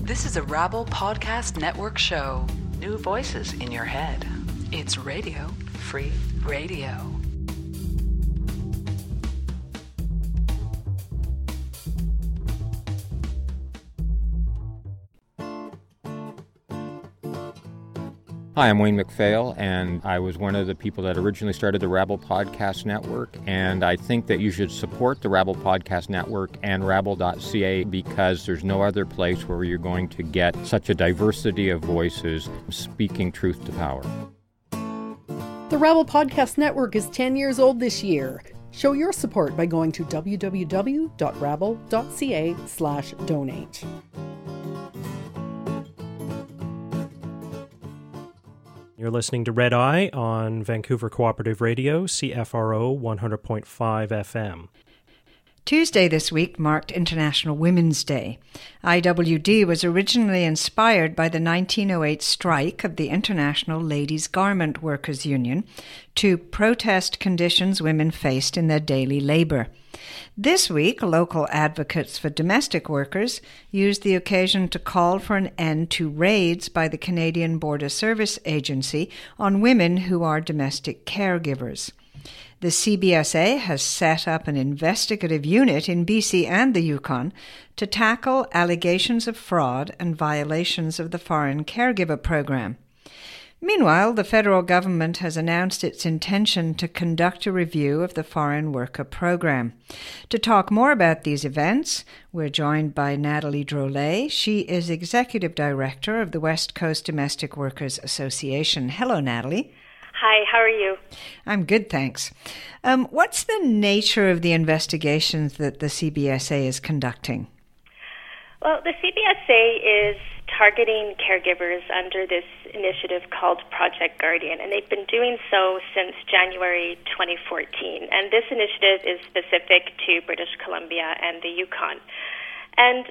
This is a Rabble Podcast Network show. New voices in your head. It's Radio Free Radio. Hi, I'm Wayne McPhail, and I was one of the people that originally started the Rabble Podcast Network, and I think that you should support the Rabble Podcast Network and Rabble.ca because there's no other place where you're going to get such a diversity of voices speaking truth to power. The Rabble Podcast Network is 10 years old this year. Show your support by going to www.rabble.ca/donate. You're listening to Red Eye on Vancouver Cooperative Radio, CFRO 100.5 FM. Tuesday this week marked International Women's Day. IWD was originally inspired by the 1908 strike of the International Ladies Garment Workers Union to protest conditions women faced in their daily labour. This week, local advocates for domestic workers used the occasion to call for an end to raids by the Canadian Border Service Agency on women who are domestic caregivers. The CBSA has set up an investigative unit in BC and the Yukon to tackle allegations of fraud and violations of the Foreign Caregiver Program. Meanwhile, the federal government has announced its intention to conduct a review of the Foreign Worker Program. To talk more about these events, we're joined by Natalie Drolet. She is Executive Director of the West Coast Domestic Workers Association. Hello, Natalie. Hi, how are you? I'm good, thanks. What's the nature of the investigations that the CBSA is conducting? Well, the CBSA is targeting caregivers under this initiative called Project Guardian, and they've been doing so since January 2014. And this initiative is specific to British Columbia and the Yukon. And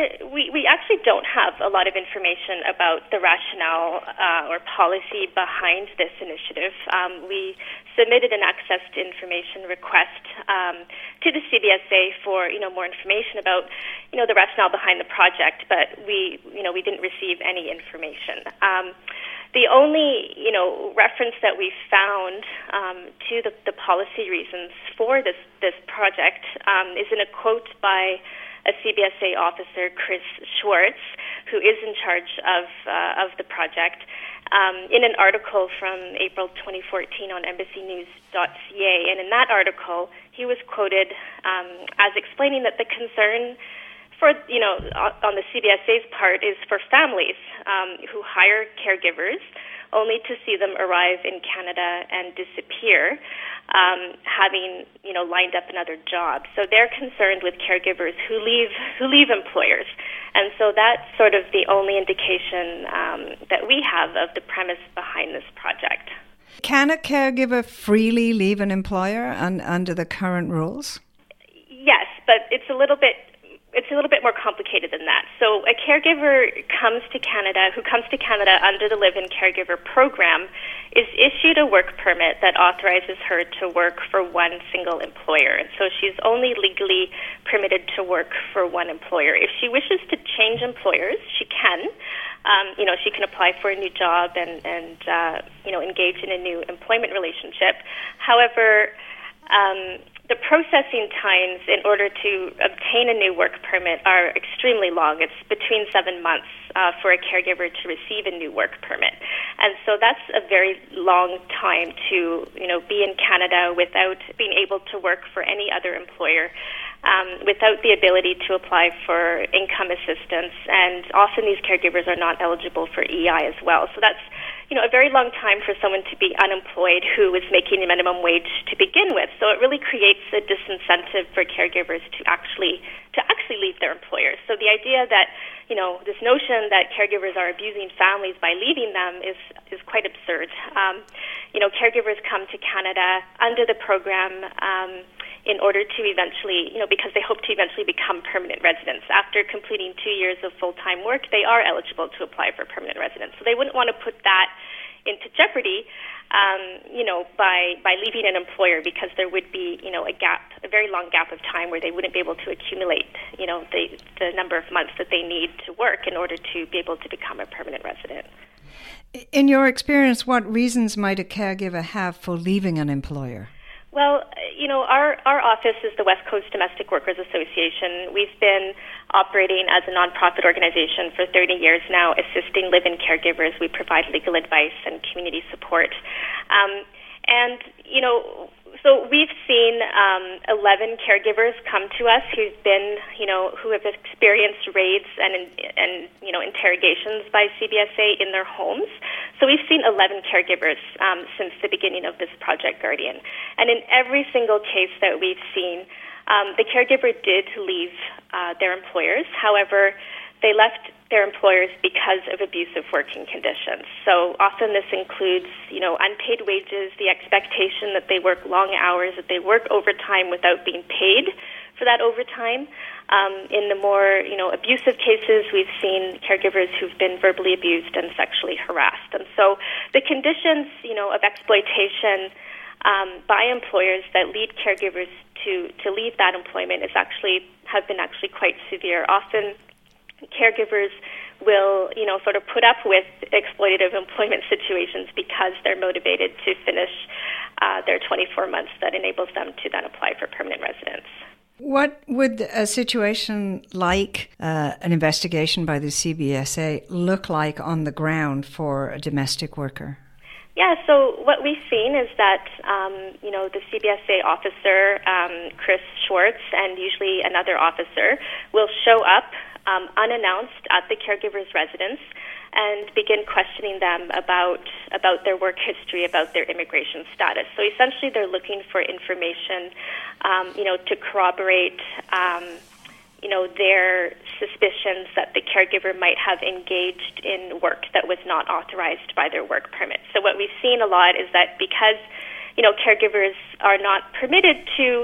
we actually don't have a lot of information about the rationale or policy behind this initiative. We submitted an access to information request to the CBSA for more information about the rationale behind the project, but we didn't receive any information. The only reference that we found to the policy reasons for this project is in a quote by a CBSA officer, Chris Schwartz, who is in charge of the project, in an article from April 2014 on embassy-news.ca. And in that article, he was quoted as explaining that the concern for, on the CBSA's part is for families who hire caregivers only to see them arrive in Canada and disappear, having lined up another job. So they're concerned with caregivers who leave employers, and so that's sort of the only indication that we have of the premise behind this project. Can a caregiver freely leave an employer under the current rules? Yes, but it's a little bit more complicated than that. So a caregiver who comes to Canada under the Live-In Caregiver Program is issued a work permit that authorizes her to work for one single employer. And so she's only legally permitted to work for one employer. If she wishes to change employers, she can. She can apply for a new job and engage in a new employment relationship. However, the processing times in order to obtain a new work permit are extremely long. It's between 7 months for a caregiver to receive a new work permit. And so that's a very long time to, be in Canada without being able to work for any other employer, without the ability to apply for income assistance. And often these caregivers are not eligible for EI as well. So that's a very long time for someone to be unemployed who is making the minimum wage to begin with. So it really creates a disincentive for caregivers to actually leave their employers. So the idea that, this notion that caregivers are abusing families by leaving them is quite absurd. Caregivers come to Canada under the program in order to eventually, because they hope to eventually become permanent residents. After completing 2 years of full-time work, they are eligible to apply for permanent residence. So they wouldn't want to put that into jeopardy, by leaving an employer, because there would be, a very long gap of time where they wouldn't be able to accumulate, the number of months that they need to work in order to be able to become a permanent resident. In your experience, what reasons might a caregiver have for leaving an employer? Well, our office is the West Coast Domestic Workers Association. We've been operating as a nonprofit organization for 30 years now, assisting live-in caregivers. We provide legal advice and community support. So we've seen 11 caregivers come to us who have experienced raids and interrogations by CBSA in their homes. So we've seen 11 caregivers since the beginning of this Project Guardian. And in every single case that we've seen, the caregiver did leave their employers. However, they left their employers because of abusive working conditions. So often this includes, unpaid wages, the expectation that they work long hours, that they work overtime without being paid for that overtime. In the more, abusive cases, we've seen caregivers who've been verbally abused and sexually harassed. And so the conditions, of exploitation by employers that lead caregivers to leave that employment have been quite severe. Often caregivers will, sort of put up with exploitative employment situations because they're motivated to finish their 24 months that enables them to then apply for permanent residence. What would a situation like an investigation by the CBSA look like on the ground for a domestic worker? Yeah, so what we've seen is that, the CBSA officer, Chris Schwartz, and usually another officer will show up unannounced at the caregiver's residence and begin questioning them about their work history, about their immigration status. So essentially they're looking for information, to corroborate, their suspicions that the caregiver might have engaged in work that was not authorized by their work permit. So what we've seen a lot is that because, caregivers are not permitted to,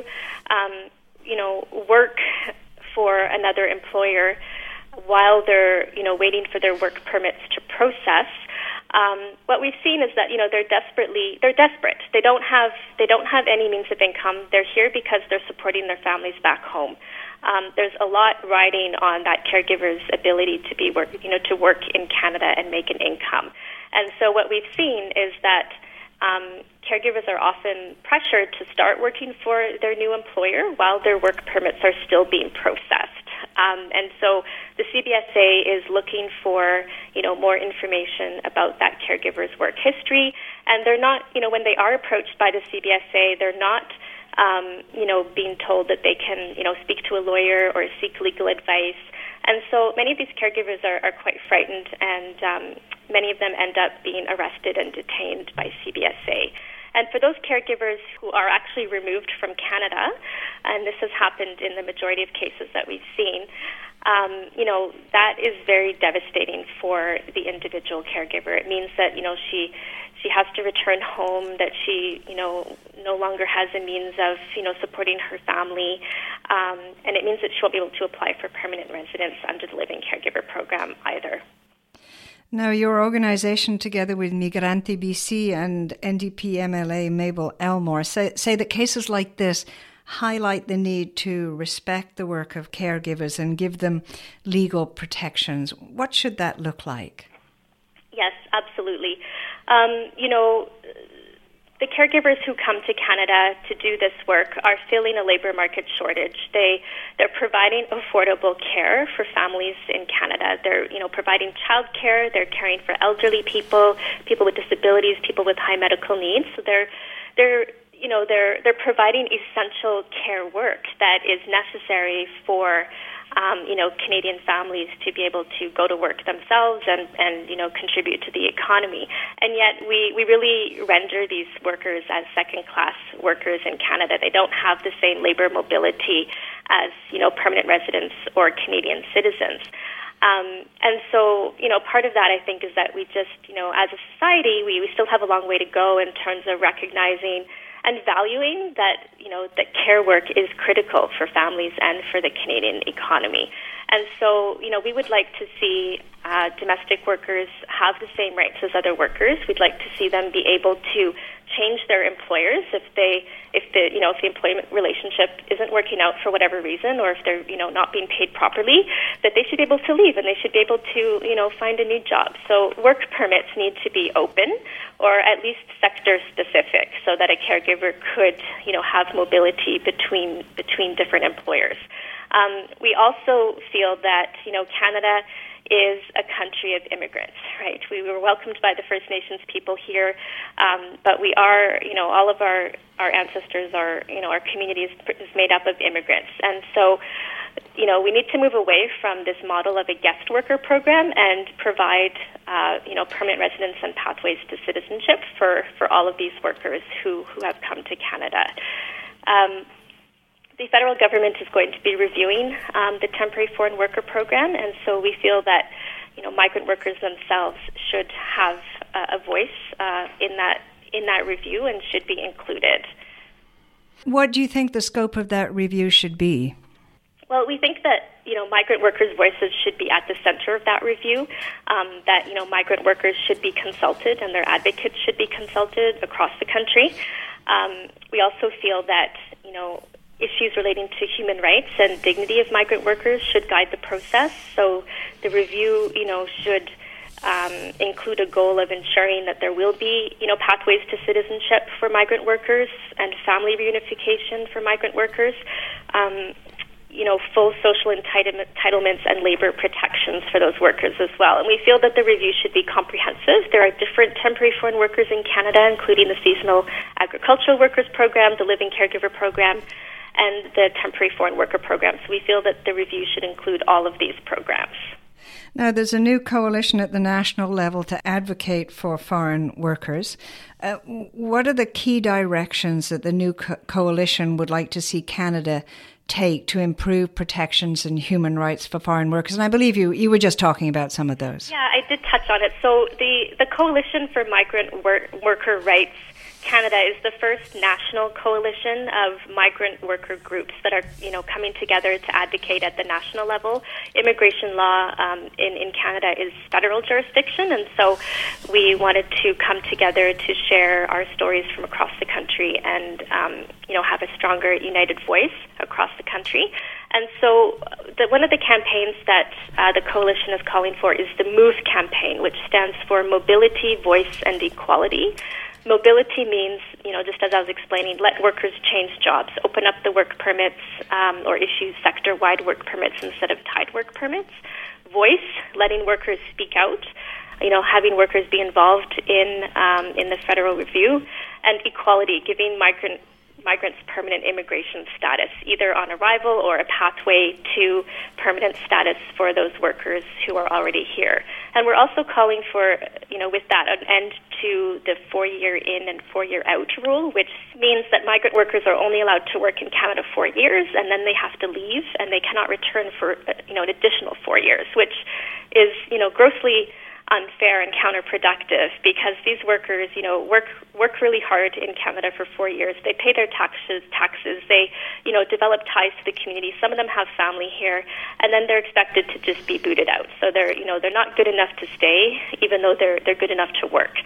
work for another employer while they're, waiting for their work permits to process, what we've seen is that, they're desperate. They don't have any means of income. They're here because they're supporting their families back home. There's a lot riding on that caregiver's ability to work in Canada and make an income. And so what we've seen is that caregivers are often pressured to start working for their new employer while their work permits are still being processed. And so the CBSA is looking for, more information about that caregiver's work history. And they're not, when they are approached by the CBSA, they're not, being told that they can, speak to a lawyer or seek legal advice. And so many of these caregivers are quite frightened, and many of them end up being arrested and detained by CBSA. And for those caregivers who are actually removed from Canada, and this has happened in the majority of cases that we've seen, that is very devastating for the individual caregiver. It means that, she has to return home, that she, no longer has a means of, supporting her family, and it means that she won't be able to apply for permanent residence under the Live-In Caregiver Program either. Now, your organization, together with Migrante BC and NDP MLA Mabel Elmore, say that cases like this highlight the need to respect the work of caregivers and give them legal protections. What should that look like? Yes, absolutely. The caregivers who come to Canada to do this work are feeling a labor market shortage. They're providing affordable care for families in Canada. They're, providing child care. They're caring for elderly people, people with disabilities, people with high medical needs. So they're providing essential care work that is necessary for Canadian families to be able to go to work themselves and contribute to the economy. And yet we really render these workers as second-class workers in Canada. They don't have the same labor mobility as, permanent residents or Canadian citizens. And so, part of that, I think, is that we just, as a society, we still have a long way to go in terms of recognizing and valuing that, that care work is critical for families and for the Canadian economy. And so, we would like to see domestic workers have the same rights as other workers. We'd like to see them be able to change their employers if the employment relationship isn't working out for whatever reason, or if they're not being paid properly, that they should be able to leave and they should be able to find a new job. So work permits need to be open, or at least sector specific, so that a caregiver could have mobility between different employers. We also feel that Canada is a country of immigrants, right? We were welcomed by the First Nations people here, but we are, all of our ancestors are, our community is made up of immigrants. And so, we need to move away from this model of a guest worker program and provide, permanent residence and pathways to citizenship for all of these workers who have come to Canada. The federal government is going to be reviewing the temporary foreign worker program, and so we feel that migrant workers themselves should have a voice in that review and should be included. What do you think the scope of that review should be? Well, we think that migrant workers' voices should be at the center of that review. That migrant workers should be consulted and their advocates should be consulted across the country. We also feel that issues relating to human rights and dignity of migrant workers should guide the process. So the review, should include a goal of ensuring that there will be, pathways to citizenship for migrant workers and family reunification for migrant workers. Full social entitlements and labor protections for those workers as well. And we feel that the review should be comprehensive. There are different temporary foreign workers in Canada, including the Seasonal Agricultural Workers Program, the Living Caregiver Program, and the Temporary Foreign Worker Program. So we feel that the review should include all of these programs. Now, there's a new coalition at the national level to advocate for foreign workers. What are the key directions that the new coalition would like to see Canada take to improve protections and human rights for foreign workers? And I believe you were just talking about some of those. Yeah, I did touch on it. So the Coalition for Migrant Worker Rights Canada is the first national coalition of migrant worker groups that are, coming together to advocate at the national level. Immigration law in Canada is federal jurisdiction, and so we wanted to come together to share our stories from across the country and, have a stronger, united voice across the country. And so one of the campaigns that the coalition is calling for is the MOVE campaign, which stands for Mobility, Voice, and Equality. Mobility means, just as I was explaining, let workers change jobs, open up the work permits or issue sector-wide work permits instead of tied work permits. Voice, letting workers speak out, having workers be involved in the federal review. And equality, giving migrants permanent immigration status, either on arrival or a pathway to permanent status for those workers who are already here. And we're also calling for, with that, an end to the 4-year in and 4-year out rule, which means that migrant workers are only allowed to work in Canada 4 years, and then they have to leave, and they cannot return for, an additional 4 years, which is, grossly unfair and counterproductive, because these workers, work really hard in Canada for 4 years. They pay their taxes. They, develop ties to the community. Some of them have family here, and then they're expected to just be booted out. So they're not good enough to stay, even though they're good enough to work.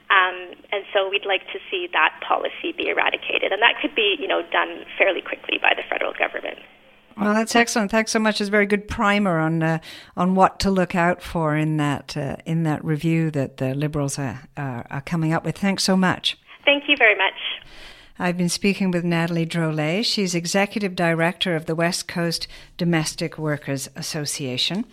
And so we'd like to see that policy be eradicated, and that could be, done fairly quickly by the federal government. Well, that's excellent. Thanks so much. It's a very good primer on what to look out for in that review that the Liberals are coming up with. Thanks so much. Thank you very much. I've been speaking with Natalie Drolet. She's Executive Director of the West Coast Domestic Workers Association.